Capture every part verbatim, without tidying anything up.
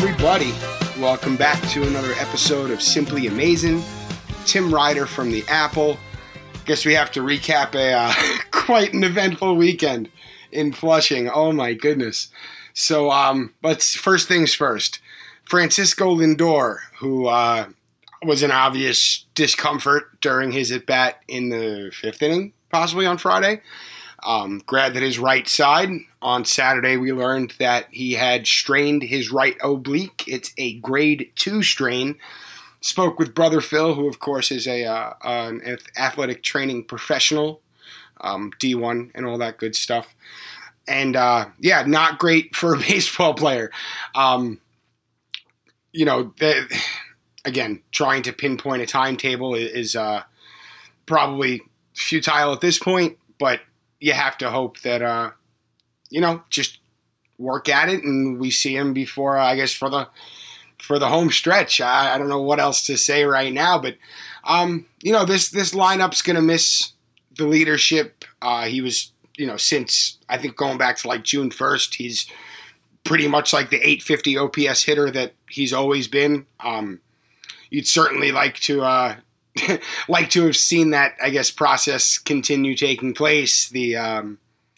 everybody. Welcome back to another episode of Simply Amazing. Tim Ryder from the Apple. Guess we have to recap a uh, quite an eventful weekend in Flushing. Oh my goodness. So, um, let's first things first. Francisco Lindor, who uh, was an obvious discomfort during his at-bat in the fifth inning, possibly on Friday. Um, grabbed at his right side. On Saturday, we learned that he had strained his right oblique. It's a grade two strain. Spoke with Brother Phil, who, of course, is a uh, an athletic training professional, um, D one and all that good stuff. And, uh, yeah, not great for a baseball player. Um, you know, the, again, trying to pinpoint a timetable is uh, probably futile at this point, but you have to hope that, uh, you know, just work at it and we see him before, uh, I guess, for the for the home stretch. I, I don't know what else to say right now, but, um, you know, this, this lineup's going to miss the leadership. Uh, he was, you know, since, I think, going back to like June first, he's pretty much like the eight fifty O P S hitter that he's always been. Um, you'd certainly like to... Uh, like to have seen that, I guess, process continue taking place. The, um,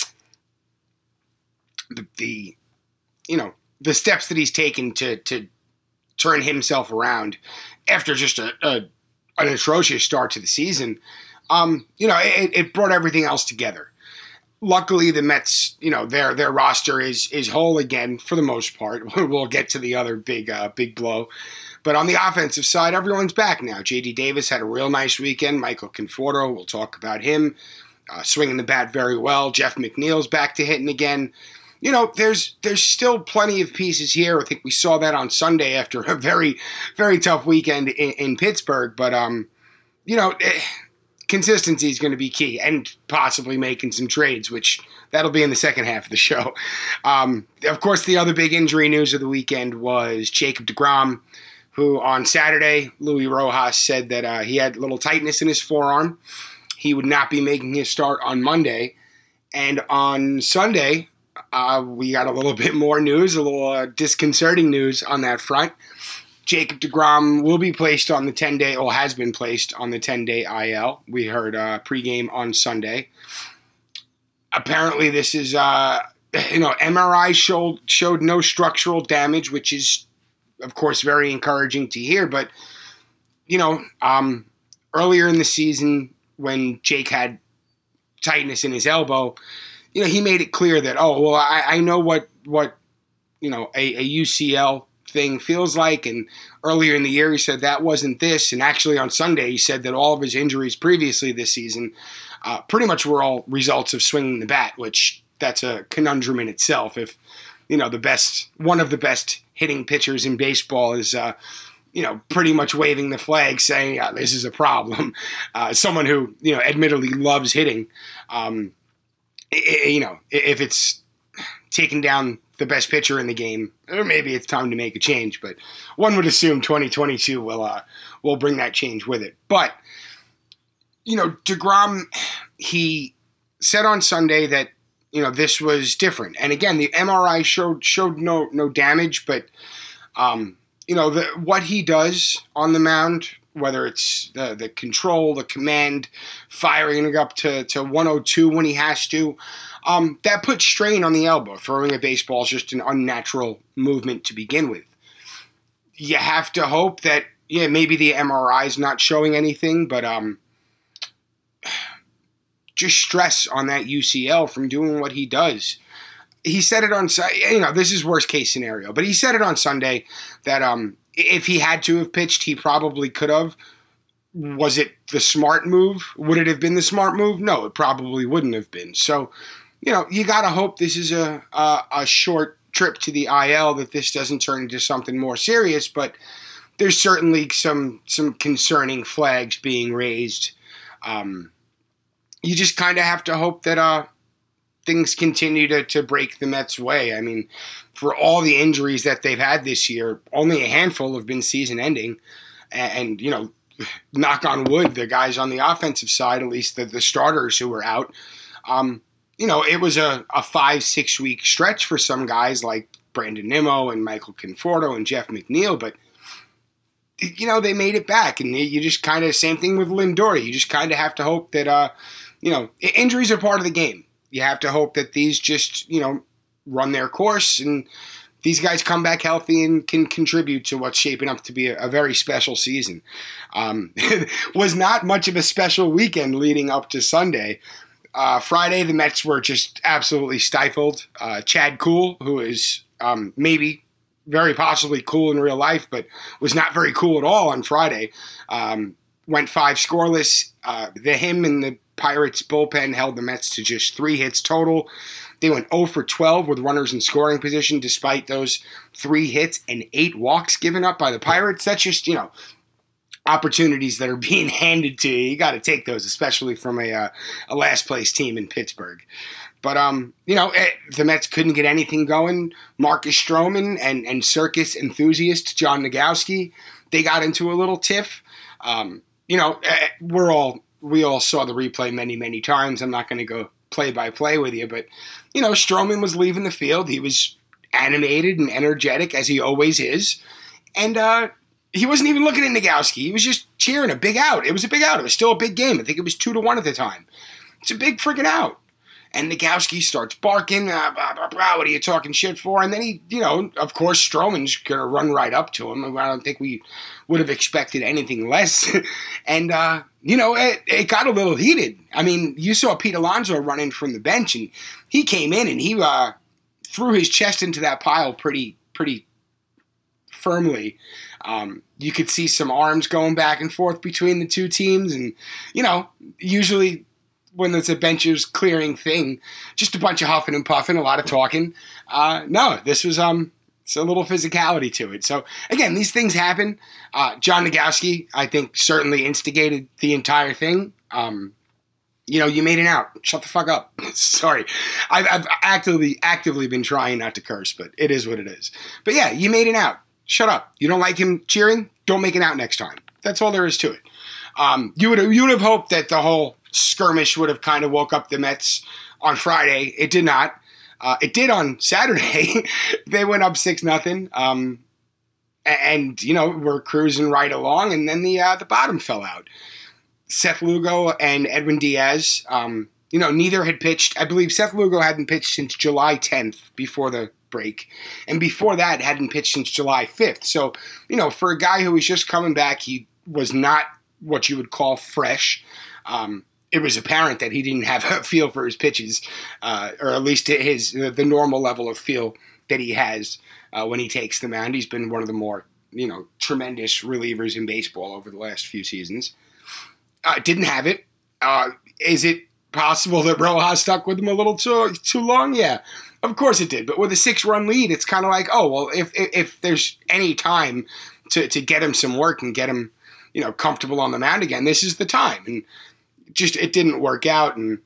the, the, you know, the steps that he's taken to to turn himself around after just a, a an atrocious start to the season. Um, you know, it, it brought everything else together. Luckily, the Mets, you know, their their roster is is whole again for the most part. We'll get to the other big uh, big blow. But on the offensive side, everyone's back now. J D Davis had a real nice weekend. Michael Conforto, we'll talk about him, uh, swinging the bat very well. Jeff McNeil's back to hitting again. You know, there's there's still plenty of pieces here. I think we saw that on Sunday after a very, very tough weekend in, in Pittsburgh. But, um, you know, eh, consistency is going to be key, and possibly making some trades, which that'll be in the second half of the show. Um, of course, the other big injury news of the weekend was Jacob deGrom, who on Saturday, Luis Rojas said that uh, he had a little tightness in his forearm. He would not be making his start on Monday. And on Sunday, uh, we got a little bit more news, a little uh, disconcerting news on that front. Jacob deGrom will be placed on the ten-day, or has been placed on the ten-day I L. We heard uh, pregame on Sunday. Apparently this is, uh, you know, M R I showed, showed no structural damage, which is, of course, very encouraging to hear. But, you know, um, earlier in the season when Jake had tightness in his elbow, you know, he made it clear that, oh, well, I, I know what, what, you know, a, a U C L thing feels like. And earlier in the year, he said that wasn't this. And actually on Sunday, he said that all of his injuries previously this season uh, pretty much were all results of swinging the bat, which that's a conundrum in itself. If, you know, the best, one of the best hitting pitchers in baseball is, uh, you know, pretty much waving the flag saying, uh, this is a problem. Uh, someone who, you know, admittedly loves hitting, um, it, you know, if it's taking down the best pitcher in the game, or maybe it's time to make a change. But one would assume twenty twenty-two will, uh, will bring that change with it. But, you know, deGrom, he said on Sunday that, you know, this was different. And again, the M R I showed showed no no damage, but, um, you know, the, what he does on the mound, whether it's the, the control, the command, firing it up to, to one oh two when he has to, um, that puts strain on the elbow. Throwing a baseball is just an unnatural movement to begin with. You have to hope that, yeah, maybe the M R I is not showing anything, but, um, just stress on that U C L from doing what he does. He said it on, you know, this is worst case scenario, but he said it on Sunday that um, if he had to have pitched, he probably could have. Was it the smart move? Would it have been the smart move? No, it probably wouldn't have been. So, you know, you got to hope this is a, a a short trip to the I L, that this doesn't turn into something more serious, but there's certainly some, some concerning flags being raised. Um, You just kind of have to hope that uh, things continue to, to break the Mets' way. I mean, for all the injuries that they've had this year, only a handful have been season-ending. And, and, you know, knock on wood, the guys on the offensive side, at least the, the starters who were out, um, you know, it was a, a five, six-week stretch for some guys like Brandon Nimmo and Michael Conforto and Jeff McNeil, but you know, they made it back, and you just kind of, same thing with Lindor. You just kind of have to hope that, uh, you know, injuries are part of the game. You have to hope that these just, you know, run their course, and these guys come back healthy and can contribute to what's shaping up to be a, a very special season. Um, it was not much of a special weekend leading up to Sunday. Uh, Friday, the Mets were just absolutely stifled. Uh, Chad Kuhl, who is um, maybe very possibly cool in real life, but was not very cool at all on Friday. Um, went five scoreless. Uh, the him and the Pirates bullpen held the Mets to just three hits total. They went oh for twelve with runners in scoring position, despite those three hits and eight walks given up by the Pirates. That's just, you know, opportunities that are being handed to you. You got to take those, especially from a, uh, a last place team in Pittsburgh. But, um, you know, it, the Mets couldn't get anything going. Marcus Stroman and, and circus enthusiast John Nogowski, they got into a little tiff. Um, you know, we're all, we all saw the replay many, many times. I'm not going to go play by play with you, but, you know, Stroman was leaving the field. He was animated and energetic, as he always is. And, uh, he wasn't even looking at Nogowski. He was just cheering a big out. It was a big out. It was still a big game. I think it was two to one at the time. It's a big freaking out. And Nogowski starts barking, ah, blah, blah, blah, what are you talking shit for? And then he, you know, of course, Stroman's going to run right up to him. I don't think we would have expected anything less. and, uh, you know, it, it got a little heated. I mean, you saw Pete Alonso running from the bench, and he came in and he uh, threw his chest into that pile pretty, pretty firmly. Um, you could see some arms going back and forth between the two teams. And, you know, usually when it's a benches clearing thing, just a bunch of huffing and puffing, a lot of talking. Uh, no, this was um, it's a little physicality to it. So again, these things happen. Uh, John Nogowski, I think, certainly instigated the entire thing. Um, you know, you made it out. Shut the fuck up. Sorry, I've, I've actively actively been trying not to curse, but it is what it is. But yeah, you made it out. Shut up. You don't like him cheering? Don't make it out next time. That's all there is to it. Um, you would you would have hoped that the whole skirmish would have kind of woke up the Mets on Friday. It did not. Uh, it did on Saturday. They went up six nothing, um, and you know we're cruising right along, and then the uh, the bottom fell out. Seth Lugo and Edwin Diaz. Um, you know, neither had pitched. I believe Seth Lugo hadn't pitched since July tenth before the break, and before that hadn't pitched since July fifth. So, you know, for a guy who was just coming back, he was not what you would call fresh. Um, it was apparent that he didn't have a feel for his pitches, uh, or at least his the normal level of feel that he has uh, when he takes the mound. He's been one of the more, you know, tremendous relievers in baseball over the last few seasons. Uh, didn't have it. Uh, is it possible that Rojas stuck with him a little too too long? Yeah, of course it did. But with a six-run lead, it's kind of like, oh, well, if, if if there's any time to, to get him some work and get him, you know, comfortable on the mound again, this is the time. And just it didn't work out. And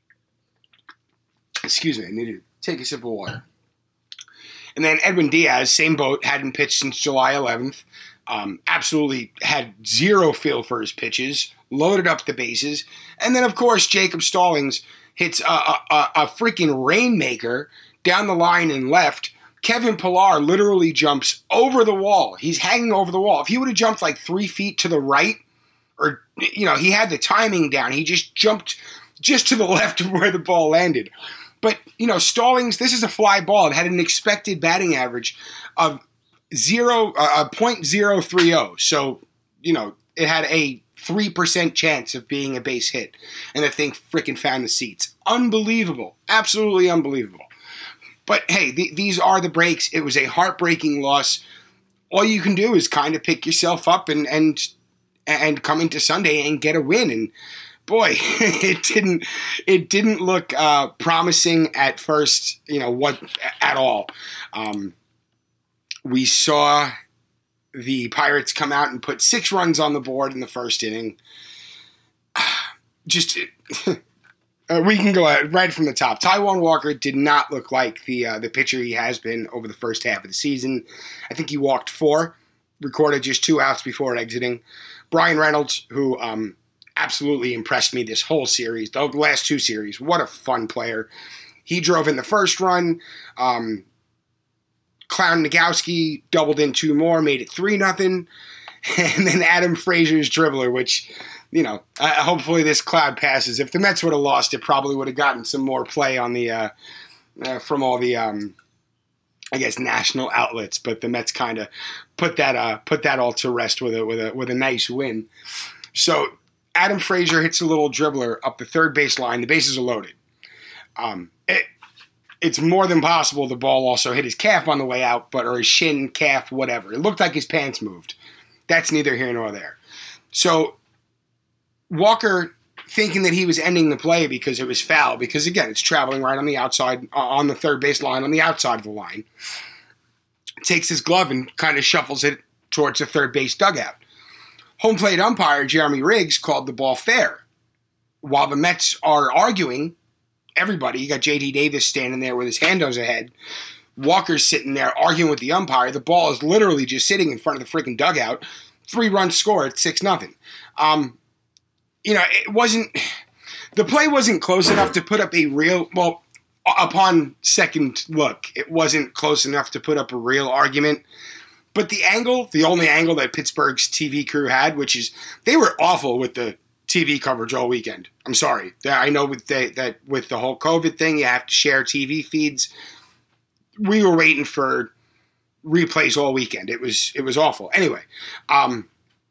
excuse me, I need to take a sip of water. And then Edwin Diaz, same boat, hadn't pitched since July eleventh. Um, absolutely had zero feel for his pitches, loaded up the bases. And then, of course, Jacob Stallings hits a, a, a freaking rainmaker down the line and left. Kevin Pillar literally jumps over the wall. He's hanging over the wall. If he would have jumped like three feet to the right, or, you know, he had the timing down. He just jumped just to the left of where the ball landed. But, you know, Stallings, this is a fly ball. It had an expected batting average of zero, uh, point zero three zero. So, you know, it had a three percent chance of being a base hit. And the thing freaking found the seats. Unbelievable. Absolutely unbelievable. But, hey, th- these are the breaks. It was a heartbreaking loss. All you can do is kind of pick yourself up and and and come into Sunday and get a win. And, boy, it didn't it didn't look uh, promising at first, you know, what at all. Um, we saw the Pirates come out and put six runs on the board in the first inning. Just, uh, we can go ahead right from the top. Taijuan Walker did not look like the uh, the pitcher he has been over the first half of the season. I think he walked four, recorded just two outs before exiting. Brian Reynolds, who um, absolutely impressed me this whole series, the last two series. What a fun player. He drove in the first run. Um, Clown Nagowski doubled in two more, made it three nothing. And then Adam Frazier's dribbler, which, you know, uh, hopefully this cloud passes. If the Mets would have lost, it probably would have gotten some more play on the uh, uh, from all the, um, I guess, national outlets. But the Mets kind of put that uh, put that all to rest with a with a with a nice win. So Adam Frazier hits a little dribbler up the third base line. The bases are loaded. Um, it, it's more than possible the ball also hit his calf on the way out, but or his shin, calf, whatever. It looked like his pants moved. That's neither here nor there. So Walker, thinking that he was ending the play because it was foul, because again, it's traveling right on the outside, uh, on the third base line, on the outside of the line, takes his glove and kind of shuffles it towards the third base dugout. Home plate umpire Jeremy Riggs called the ball fair. While the Mets are arguing, everybody, you got J D Davis standing there with his hand on his head. Walker's sitting there arguing with the umpire. The ball is literally just sitting in front of the freaking dugout. Three runs scored, six nothing. Um, you know, it wasn't the play wasn't close enough to put up a real well. Upon second look, it wasn't close enough to put up a real argument. But the angle, the only angle that Pittsburgh's T V crew had, which is they were awful with the T V coverage all weekend. I'm sorry. I know with the, that with the whole COVID thing, you have to share T V feeds. We were waiting for replays all weekend. It was it was awful. Anyway, um,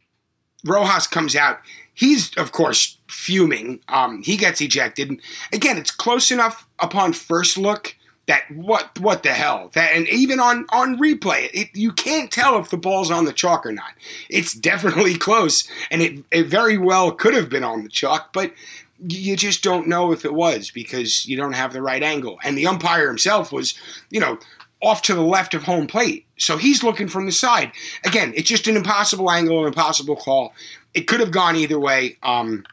Rojas comes out. He's, of course, fuming. Um, he gets ejected. Again, it's close enough upon first look that what what the hell? That and even on, on replay, it, you can't tell if the ball's on the chalk or not. It's definitely close, and it, it very well could have been on the chalk, but you just don't know if it was because you don't have the right angle. And the umpire himself was, you know, off to the left of home plate. So he's looking from the side. Again, it's just an impossible angle, an impossible call. It could have gone either way. Um,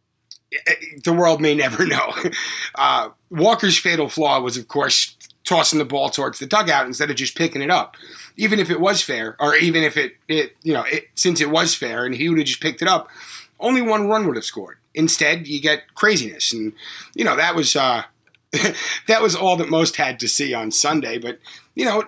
the world may never know. Uh, Walker's fatal flaw was, of course, tossing the ball towards the dugout instead of just picking it up. Even if it was fair, or even if it, it you know, it, since it was fair and he would have just picked it up, only one run would have scored. Instead, you get craziness. And, you know, that was uh, that was all that most had to see on Sunday. But, you know,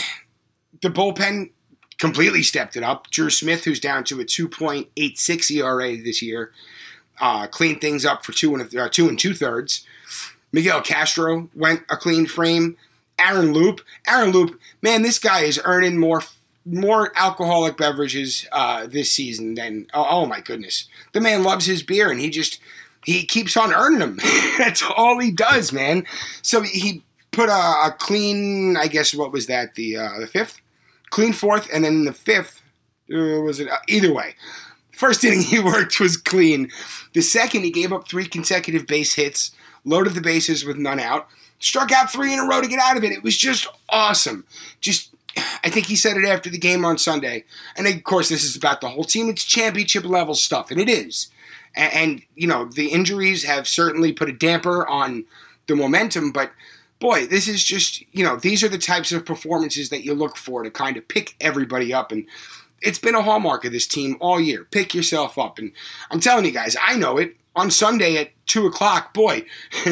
the bullpen completely stepped it up. Drew Smith, who's down to a two point eight six E R A this year, uh, cleaned things up for two and, uh, two and two-thirds. Miguel Castro went a clean frame. Aaron Loop. Aaron Loop, man, this guy is earning more more alcoholic beverages uh, this season than, oh, oh my goodness. The man loves his beer, and he just, he keeps on earning them. That's all he does, man. So he put a, a clean, I guess, what was that, the uh, the fifth? Clean fourth, and then the fifth, uh, was it, uh, either way. First inning he worked was clean. The second, he gave up three consecutive base hits, loaded the bases with none out, struck out three in a row to get out of it. It was just awesome. Just, I think he said it after the game on Sunday. And of course, this is about the whole team. It's championship level stuff, and it is. And, and, you know, the injuries have certainly put a damper on the momentum, but boy, this is just, you know, these are the types of performances that you look for to kind of pick everybody up. And it's been a hallmark of this team all year. Pick yourself up. And I'm telling you guys, I know it. On Sunday at two o'clock, boy,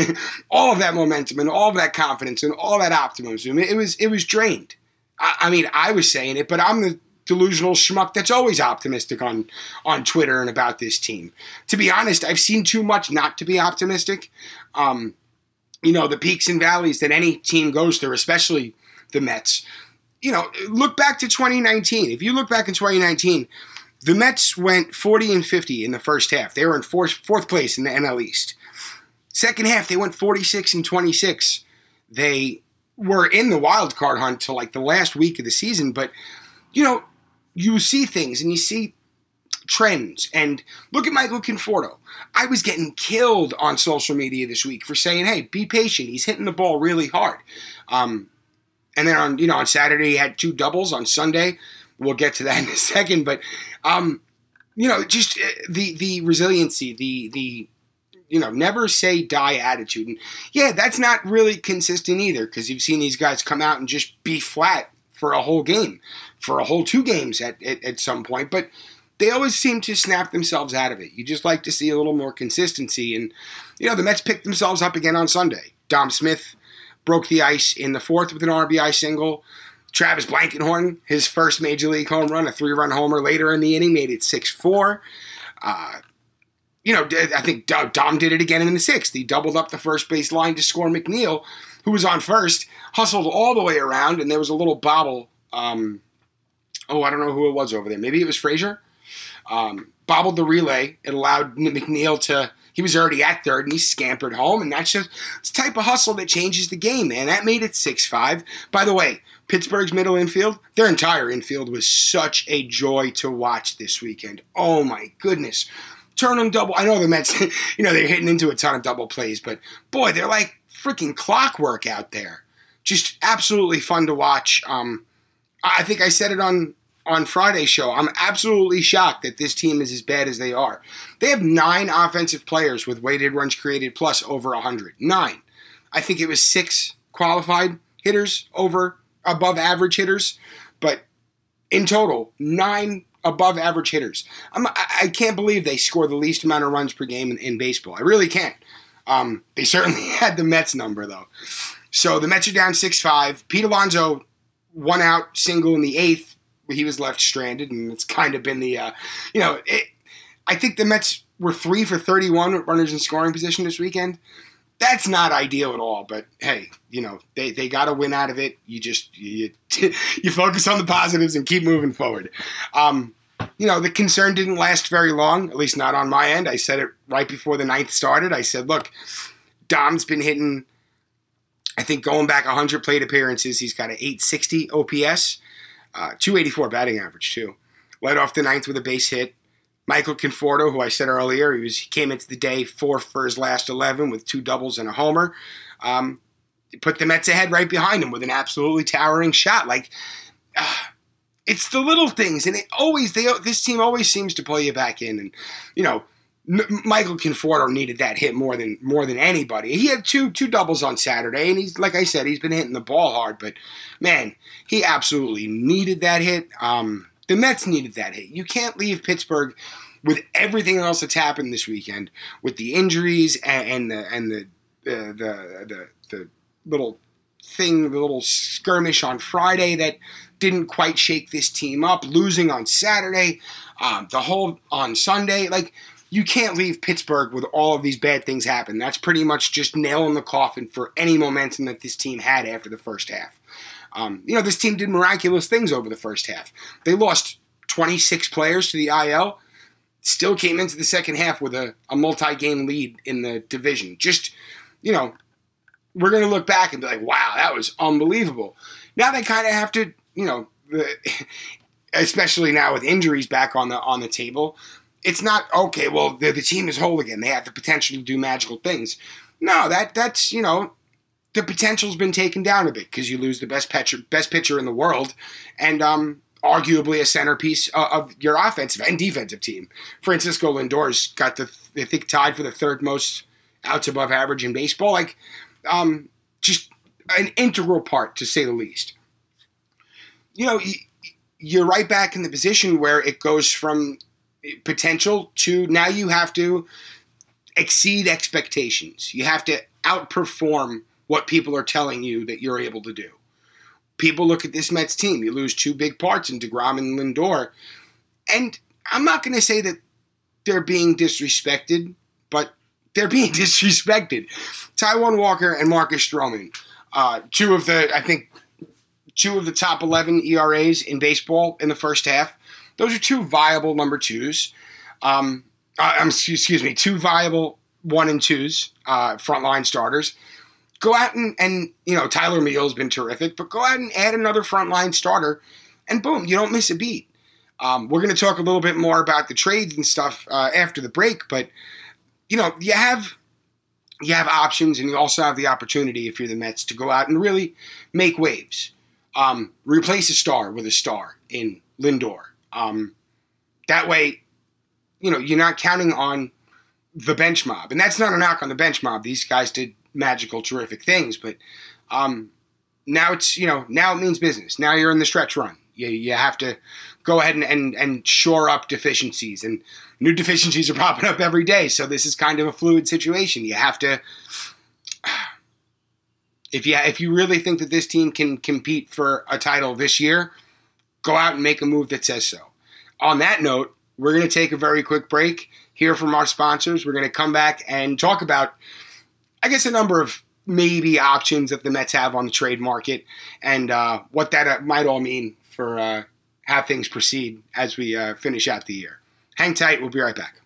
all of that momentum and all of that confidence and all that optimism, it was it was drained. I, I mean, I was saying it, but I'm the delusional schmuck that's always optimistic on, on Twitter and about this team. To be honest, I've seen too much not to be optimistic. Um, you know, the peaks and valleys that any team goes through, especially the Mets. You know, look back to twenty nineteen. If you look back in twenty nineteen, the Mets went forty and fifty in the first half. They were in fourth, fourth place in the N L East. Second half, they went forty-six and twenty-six. They were in the wild card hunt till like the last week of the season. But, you know, you see things and you see trends. And look at Michael Conforto. I was getting killed on social media this week for saying, hey, be patient. He's hitting the ball really hard. Um, and then on, you know, on Saturday, he had two doubles. On Sunday, we'll get to that in a second. But, um, you know, just the the resiliency, the the you know, never say die attitude. And yeah, that's not really consistent either, because you've seen these guys come out and just be flat for a whole game, for a whole two games at, at, at some point. But they always seem to snap themselves out of it. You just like to see a little more consistency. And, you know, the Mets picked themselves up again on Sunday. Dom Smith broke the ice in the fourth with an R B I single. Travis Blankenhorn, his first major league home run, a three-run homer later in the inning, made it six four. Uh, you know, I think Dom did it again in the sixth. He doubled up the first base line to score McNeil, who was on first, hustled all the way around, and there was a little bobble. Um, oh, I don't know who it was over there. Maybe it was Frazier. Um, bobbled the relay. It allowed McNeil to... He was already at third, and he scampered home, and that's just it's the type of hustle that changes the game, man. That made it six five. By the way, Pittsburgh's middle infield, their entire infield was such a joy to watch this weekend. Oh, my goodness. Turn them double. I know the Mets, you know, they're hitting into a ton of double plays, but, boy, they're like freaking clockwork out there. Just absolutely fun to watch. Um, I think I said it on... on Friday's show, I'm absolutely shocked that this team is as bad as they are. They have nine offensive players with weighted runs created plus over one hundred. Nine. I think it was six qualified hitters over above average hitters, but in total, nine above average hitters. I'm, I can't believe they score the least amount of runs per game in, in baseball. I really can't. Um, they certainly had the Mets number, though. So the Mets are down six five. Pete Alonso, one out single in the eighth. He was left stranded, and it's kind of been the, uh, you know, it, I think the Mets were three for thirty-one with runners in scoring position this weekend. That's not ideal at all, but hey, you know, they, they got a win out of it. You just, you, you focus on the positives and keep moving forward. Um, you know, the concern didn't last very long, at least not on my end. I said it right before the ninth started. I said, look, Dom's been hitting, I think going back one hundred plate appearances, he's got an eight sixty O P S. Uh, two eighty-four batting average, too. Led off the ninth with a base hit. Michael Conforto, who I said earlier, he, was, he came into the day fourth for his last eleven with two doubles and a homer. Um, put the Mets ahead right behind him with an absolutely towering shot. Like, uh, it's the little things, and it always they this team always seems to pull you back in. And you know, M- Michael Conforto needed that hit more than more than anybody. He had two two doubles on Saturday, and he's like I said, he's been hitting the ball hard. But man, he absolutely needed that hit. Um, the Mets needed that hit. You can't leave Pittsburgh with everything else that's happened this weekend, with the injuries and, and the and the the, the the the little thing, the little skirmish on Friday that didn't quite shake this team up. Losing on Saturday, um, the whole on Sunday, like. You can't leave Pittsburgh with all of these bad things happen. That's pretty much just nail in the coffin for any momentum that this team had after the first half. Um, you know, this team did miraculous things over the first half. They lost twenty-six players to the I L, still came into the second half with a, a multi-game lead in the division. Just, you know, we're going to look back and be like, wow, that was unbelievable. Now they kind of have to, you know, the, especially now with injuries back on the on the table, it's not, okay, well, the, the team is whole again. They have the potential to do magical things. No, that that's, you know, the potential's been taken down a bit because you lose the best pitcher, best pitcher in the world and um, arguably a centerpiece of, of your offensive and defensive team. Francisco Lindor's got the, I think, tied for the third most outs above average in baseball. Like, um, just an integral part, to say the least. You know, you're right back in the position where it goes from potential to now you have to exceed expectations. You have to outperform what people are telling you that you're able to do. People look at this Mets team. You lose two big parts in DeGrom and Lindor. And I'm not going to say that they're being disrespected, but they're being disrespected. Taijuan Walker and Marcus Stroman, uh, two of the, I think, two of the top eleven E R As in baseball in the first half. Those are two viable number twos. Um, uh, excuse me, two viable one and twos, uh, frontline starters. Go out and, and, you know, Tyler Meehl's been terrific, but go out and add another frontline starter, and boom, you don't miss a beat. Um, we're going to talk a little bit more about the trades and stuff uh, after the break, but, you know, you have you have options, and you also have the opportunity, if you're the Mets, to go out and really make waves. Um, replace a star with a star in Lindor. Um, that way, you know, you're not counting on the bench mob. And that's not a knock on the bench mob. These guys did magical, terrific things. But um, now it's, you know, now it means business. Now you're in the stretch run. You, you have to go ahead and, and, and shore up deficiencies. And new deficiencies are popping up every day. So this is kind of a fluid situation. You have to... If you if you really think that this team can compete for a title this year, go out and make a move that says so. On that note, we're going to take a very quick break, hear from our sponsors. We're going to come back and talk about, I guess, a number of maybe options that the Mets have on the trade market and uh, what that might all mean for uh, how things proceed as we uh, finish out the year. Hang tight. We'll be right back.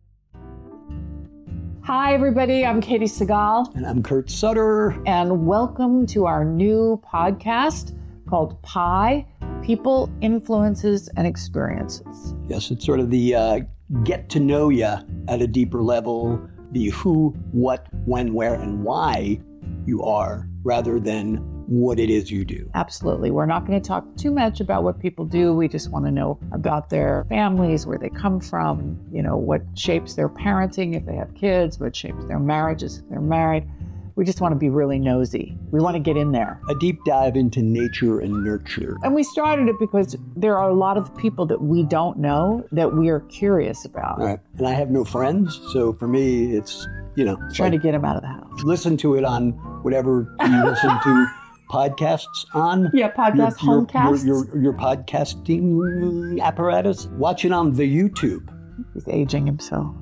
Hi, everybody. I'm Katie Segal. And I'm Kurt Sutter. And welcome to our new podcast called Pi, People, Influences, and Experiences. Yes, it's sort of the uh, get to know you at a deeper level, the who, what, when, where, and why you are, rather than what it is you do. Absolutely. We're not going to talk too much about what people do. We just want to know about their families, where they come from, you know, what shapes their parenting if they have kids, what shapes their marriages if they're married. We just want to be really nosy. We want to get in there. A deep dive into nature and nurture. And we started it because there are a lot of people that we don't know that we are curious about. All right. And I have no friends, so for me, it's, you know. Trying like, to get them out of the house. Listen to it on whatever you listen to podcasts on. Yeah, podcast, your, homecasts. Your, your, your podcasting apparatus. Watch it on the YouTube. He's aging himself.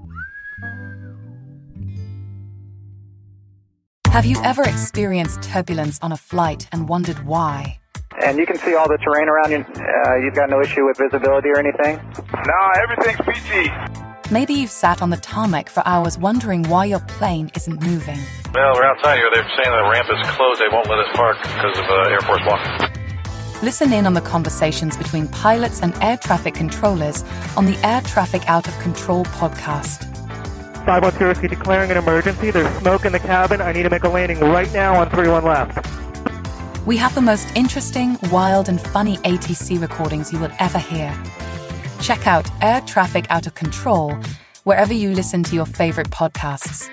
Have you ever experienced turbulence on a flight and wondered why? And you can see all the terrain around you. Uh, you've got no issue with visibility or anything? No, everything's peachy. Maybe you've sat on the tarmac for hours wondering why your plane isn't moving. Well, we're outside here. They're saying the ramp is closed. They won't let us park because of uh, Air Force One. Listen in on the conversations between pilots and air traffic controllers on the Air Traffic Out of Control podcast. five one zero, declaring an emergency. There's smoke in the cabin. I need to make a landing right now on three one left. We have the most interesting, wild, and funny A T C recordings you will ever hear. Check out Air Traffic Out of Control wherever you listen to your favorite podcasts.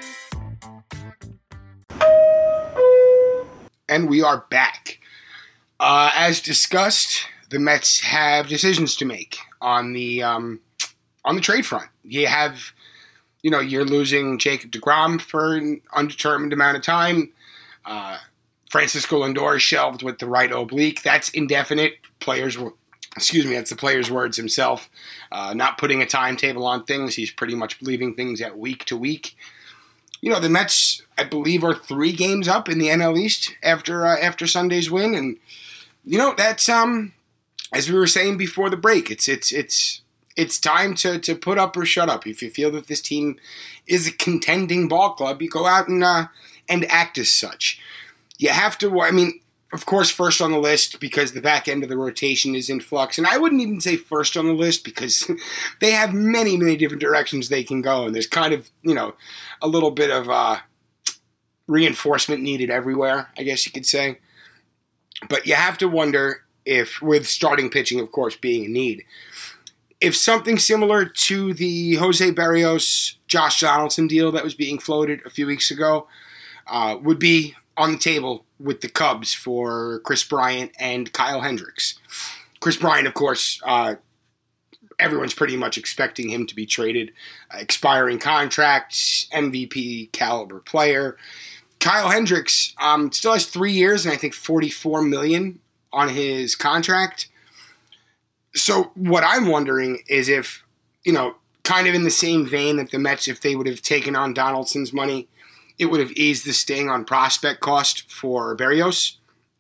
And we are back. Uh, as discussed, the Mets have decisions to make on the um, on the trade front. You have, you know, you're losing Jacob deGrom for an undetermined amount of time. Uh, Francisco Lindor is shelved with the right oblique. That's indefinite. Players will. Excuse me, that's the player's words himself. Uh, not putting a timetable on things. He's pretty much leaving things at week to week. You know, the Mets, I believe, are three games up in the N L East after uh, after Sunday's win, and you know that's um as we were saying before the break. It's it's it's it's time to to put up or shut up. If you feel that this team is a contending ball club, you go out and uh, and act as such. You have to. I mean. Of course, first on the list because the back end of the rotation is in flux. And I wouldn't even say first on the list because they have many, many different directions they can go. And there's kind of, you know, a little bit of uh, reinforcement needed everywhere, I guess you could say. But you have to wonder if, with starting pitching, of course, being a need, if something similar to the Jose Berrios, Josh Donaldson deal that was being floated a few weeks ago uh, would be on the table with the Cubs for Chris Bryant and Kyle Hendricks. Chris Bryant, of course, uh, everyone's pretty much expecting him to be traded. Uh, expiring contract, M V P caliber player. Kyle Hendricks um, still has three years and I think forty-four million dollars on his contract. So what I'm wondering is if, you know, kind of in the same vein that the Mets, if they would have taken on Donaldson's money, it would have eased the sting on prospect cost for Berrios.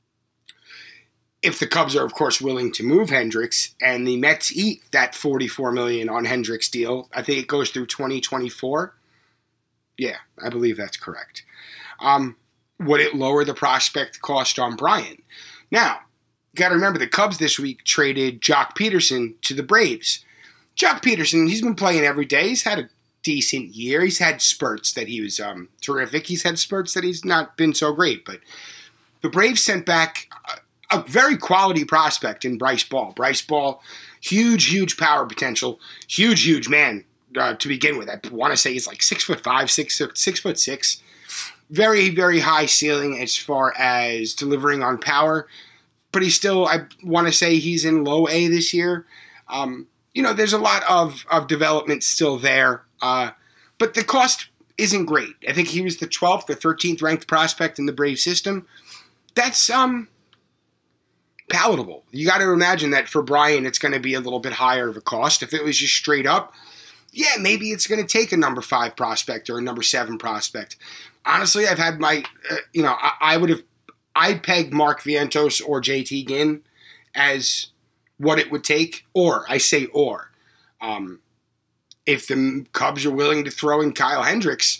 If the Cubs are, of course, willing to move Hendricks and the Mets eat that forty-four million dollars on Hendricks' deal, I think it goes through twenty twenty-four. Yeah, I believe that's correct. Um, would it lower the prospect cost on Bryant? Now, you got to remember the Cubs this week traded Jock Peterson to the Braves. Jock Peterson, he's been playing every day. He's had a decent year. He's had spurts that he was um, terrific. He's had spurts that he's not been so great. But the Braves sent back a, a very quality prospect in Bryce Ball. Bryce Ball, huge, huge power potential. Huge, huge man uh, to begin with. I want to say he's like six foot five, six, six foot six. Very, very high ceiling as far as delivering on power. But he's still, I want to say he's in low A this year. Um, you know, there's a lot of, of development still there. Uh, but the cost isn't great. I think he was the twelfth or thirteenth ranked prospect in the Brave system. That's um palatable. You got to imagine that for Bryant, it's going to be a little bit higher of a cost. If it was just straight up, yeah, maybe it's going to take a number five prospect or a number seven prospect. Honestly, I've had my, uh, you know, I, I would have, I'd peg Mark Vientos or J T Ginn as what it would take, or I say or. Um, if the Cubs are willing to throw in Kyle Hendricks,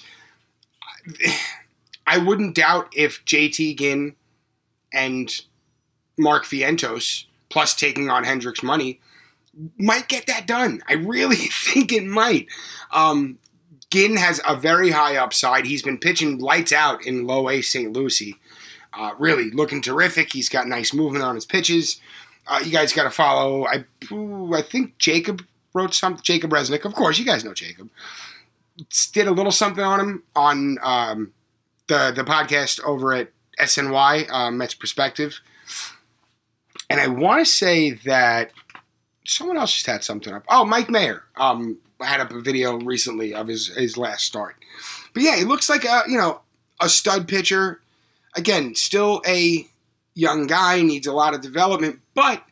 I wouldn't doubt if J T Ginn and Mark Vientos, plus taking on Hendricks' money, might get that done. I really think it might. Um, Ginn has a very high upside. He's been pitching lights out in low A Saint Lucie. Uh, really looking terrific. He's got nice movement on his pitches. Uh, you guys got to follow. I ooh, I think Jacob wrote something. Jacob Resnick, of course. You guys know Jacob. Did a little something on him on um, the the podcast over at S N Y, um, Mets Perspective. And I want to say that someone else just had something up. Oh, Mike Mayer um, had up a video recently of his, his last start. But yeah, he looks like a you know a stud pitcher. Again, still a young guy, needs a lot of development. But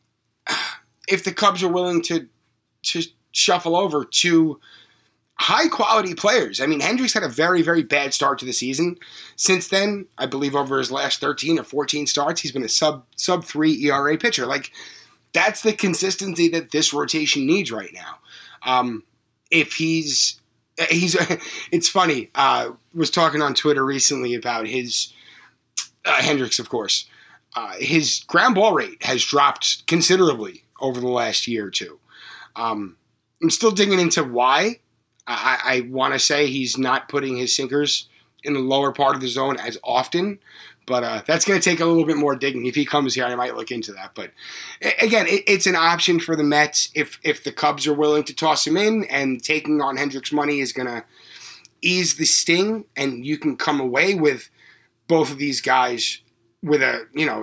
if the Cubs are willing to to shuffle over to high quality players, I mean, Hendricks had a very, very bad start to the season. Since then, I believe over his last thirteen or fourteen starts, he's been a sub sub three E R A pitcher. Like, that's the consistency that this rotation needs right now. Um, if he's he's, it's funny. Uh, was talking on Twitter recently about his uh, Hendricks, of course. Uh, his ground ball rate has dropped considerably over the last year or two. Um, I'm still digging into why. I, I want to say he's not putting his sinkers in the lower part of the zone as often, but uh, that's going to take a little bit more digging. If he comes here, I might look into that. But again, it, it's an option for the Mets if if the Cubs are willing to toss him in, and taking on Hendricks' money is going to ease the sting, and you can come away with both of these guys with a, you know,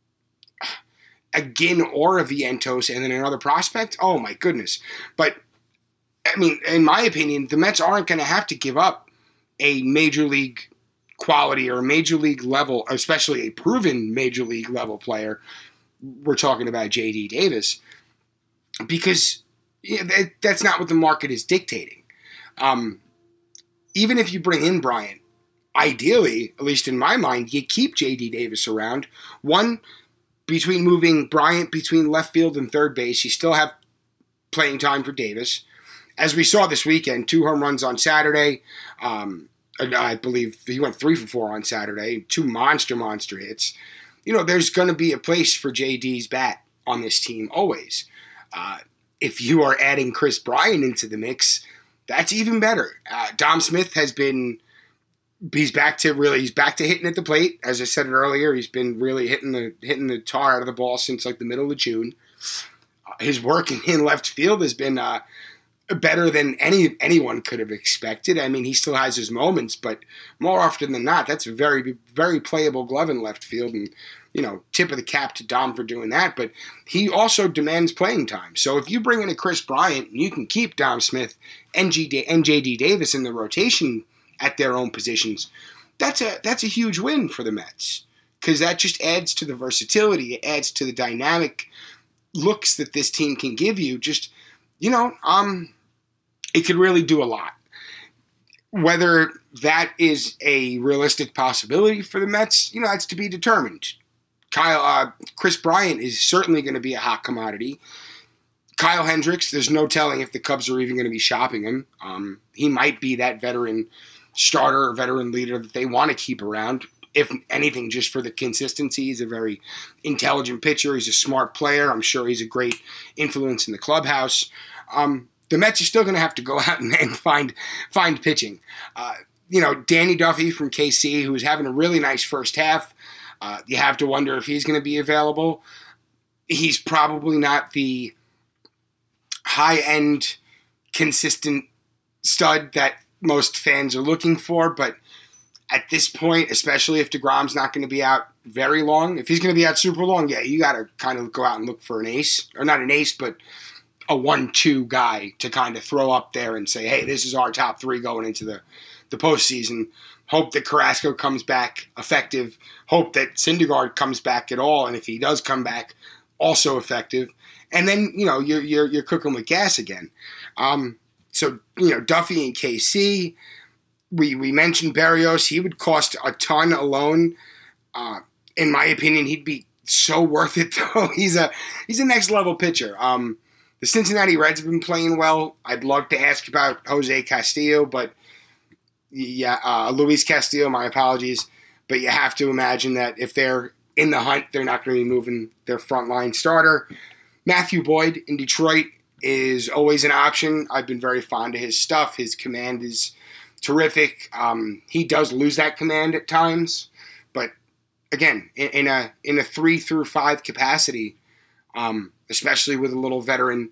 a Ginn or a Vientos and then another prospect. Oh, my goodness. But I mean, in my opinion, the Mets aren't going to have to give up a major league quality or a major league level, especially a proven major league level player. We're talking about J D Davis, because yeah, that, that's not what the market is dictating. Um, even if you bring in Bryant, ideally, at least in my mind, you keep J D Davis around. One, between moving Bryant between left field and third base, you still have playing time for Davis. As we saw this weekend, two home runs on Saturday. Um, I believe he went three for four on Saturday. Two monster, monster hits. You know, there's going to be a place for J D's bat on this team always. Uh, if you are adding Chris Bryant into the mix, that's even better. Uh, Dom Smith has been, he's back to really, he's back to hitting at the plate. As I said it earlier, he's been really hitting the hitting the tar out of the ball since like the middle of June. Uh, his work in left field has been uh, better than any anyone could have expected. I mean, he still has his moments, but more often than not, that's a very, very playable glove in left field. And, you know, tip of the cap to Dom for doing that. But he also demands playing time. So if you bring in a Chris Bryant, you can keep Dom Smith and J D Davis in the rotation at their own positions. That's a that's a huge win for the Mets, because that just adds to the versatility. It adds to the dynamic looks that this team can give you. Just, you know, um, it could really do a lot. Whether that is a realistic possibility for the Mets, you know, that's to be determined. Kyle, uh, Chris Bryant is certainly going to be a hot commodity. Kyle Hendricks, there's no telling if the Cubs are even going to be shopping him. Um, he might be that veteran starter or veteran leader that they want to keep around. If anything, just for the consistency. He's a very intelligent pitcher. He's a smart player. I'm sure he's a great influence in the clubhouse. Um, the Mets are still going to have to go out and, and find find pitching. Uh, you know, Danny Duffy from K C, who's having a really nice first half. Uh, you have to wonder if he's going to be available. He's probably not the high-end, consistent stud that most fans are looking for, but at this point, especially if DeGrom's not going to be out very long, if he's going to be out super long, yeah, you got to kind of go out and look for an ace, or not an ace, but a one two guy to kind of throw up there and say, hey, this is our top three going into the, the the postseason. Hope that Carrasco comes back effective. Hope that Syndergaard comes back at all, and if he does come back, also effective. And then, you know, you're you're, you're cooking with gas again. Um, so, you know, Duffy and K C, we, we mentioned Berrios. He would cost a ton alone. Uh, in my opinion, he'd be so worth it, though. He's a he's a next-level pitcher. Um, the Cincinnati Reds have been playing well. I'd love to ask about Jose Castillo, but yeah, uh, Luis Castillo, my apologies. But you have to imagine that if they're in the hunt, they're not going to be moving their frontline starter. Matthew Boyd in Detroit is always an option. I've been very fond of his stuff. His command is terrific. Um, he does lose that command at times, but again, in, in a in a three through five capacity, um, especially with a little veteran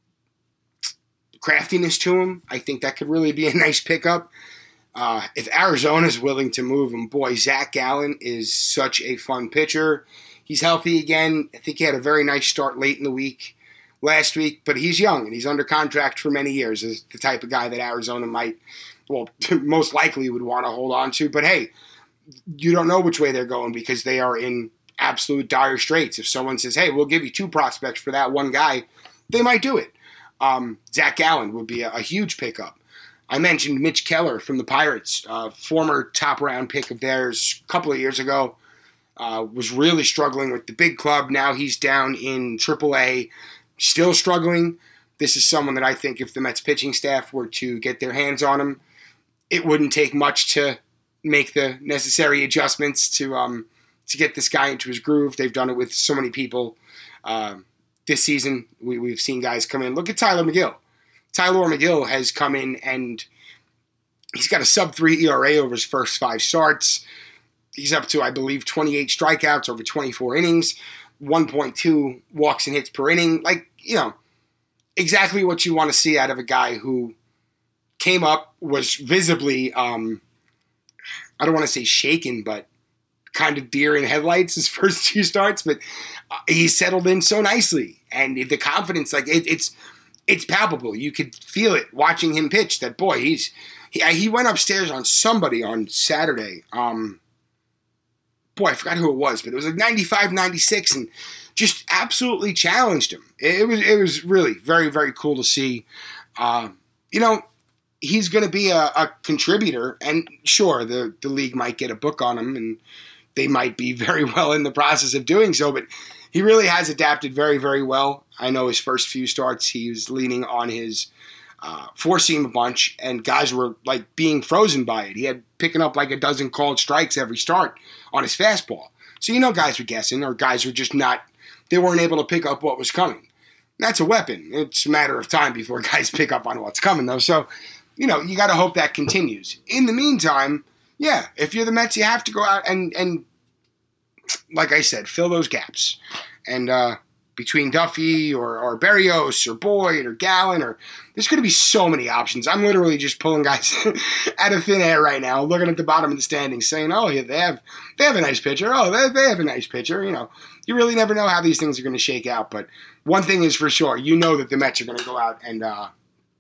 craftiness to him, I think that could really be a nice pickup. Uh, if Arizona's willing to move him, boy, Zach Gallen is such a fun pitcher. He's healthy again. I think he had a very nice start late in the week last week, but he's young and he's under contract for many years. Is the type of guy that Arizona might, well, most likely would want to hold on to. But hey, you don't know which way they're going because they are in absolute dire straits. If someone says, hey, we'll give you two prospects for that one guy, they might do it. Um, Zach Gallen would be a, a huge pickup. I mentioned Mitch Keller from the Pirates, uh, former top-round pick of theirs a couple of years ago, uh, was really struggling with the big club. Now he's down in triple A, still struggling. This is someone that I think if the Mets pitching staff were to get their hands on him, it wouldn't take much to make the necessary adjustments to um, to get this guy into his groove. They've done it with so many people uh, this season. We, we've seen guys come in. Look at Tyler McGill. Tyler McGill has come in and he's got a sub three E R A over his first five starts. He's up to, I believe, twenty-eight strikeouts over twenty-four innings, one point two walks and hits per inning. Like, you know, exactly what you want to see out of a guy who came up, was visibly, um, I don't want to say shaken, but kind of deer in headlights his first two starts, but he settled in so nicely. And the confidence, like, it, it's it's palpable. You could feel it watching him pitch that, boy, he's he, he went upstairs on somebody on Saturday. Um, boy, I forgot who it was, but it was like ninety-five, ninety-six, and just absolutely challenged him. It was it was really very, very cool to see. Uh, you know, he's going to be a, a contributor, and sure, the, the league might get a book on him, and they might be very well in the process of doing so, but he really has adapted very, very well. I know his first few starts, he was leaning on his uh, four-seam a bunch, and guys were like being frozen by it. He had picking up like a dozen called strikes every start on his fastball. So you know guys were guessing, or guys were just not, they weren't able to pick up what was coming. That's a weapon. It's a matter of time before guys pick up on what's coming, though. So, you know, you got to hope that continues. In the meantime, yeah, if you're the Mets, you have to go out and, and like I said, fill those gaps. And uh, between Duffy or, or Berrios or Boyd or Gallen, or there's going to be so many options. I'm literally just pulling guys out of thin air right now, looking at the bottom of the standings, saying, "Oh, yeah, they have they have a nice pitcher. Oh, they they have a nice pitcher." You know, you really never know how these things are going to shake out. But one thing is for sure, you know that the Mets are going to go out and uh,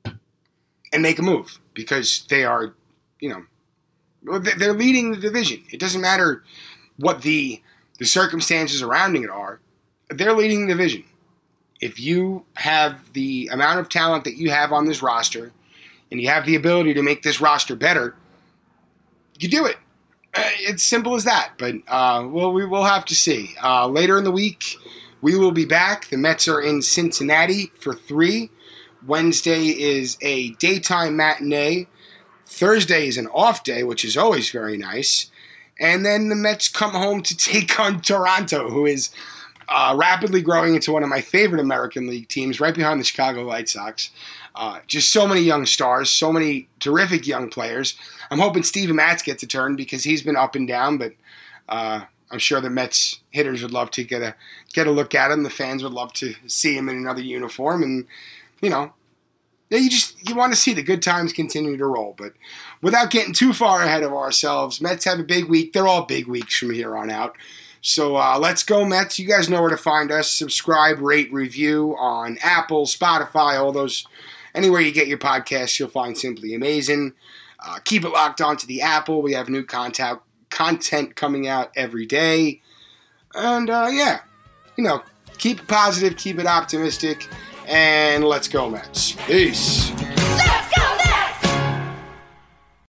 and make a move because they are, you know, they're leading the division. It doesn't matter what the the circumstances surrounding it are. They're leading the division. If you have the amount of talent that you have on this roster and you have the ability to make this roster better, you do it. It's simple as that. But, uh, well, we will have to see. Uh, later in the week, we will be back. The Mets are in Cincinnati for three. Wednesday is a daytime matinee. Thursday is an off day, which is always very nice. And then the Mets come home to take on Toronto, who is uh, rapidly growing into one of my favorite American League teams, right behind the Chicago White Sox. Uh, just so many young stars, so many terrific young players. I'm hoping Steven Matz gets a turn because he's been up and down, but uh, I'm sure the Mets hitters would love to get a get a look at him. The fans would love to see him in another uniform, and you know, you just you want to see the good times continue to roll. But without getting too far ahead of ourselves, Mets have a big week. They're all big weeks from here on out. So uh, let's go, Mets. You guys know where to find us. Subscribe, rate, review on Apple, Spotify, all those. Anywhere you get your podcasts, you'll find Simply Amazing. Uh, keep it locked onto the Apple. We have new content content coming out every day. And, uh, yeah, you know, keep it positive, keep it optimistic, and let's go, Mets. Peace.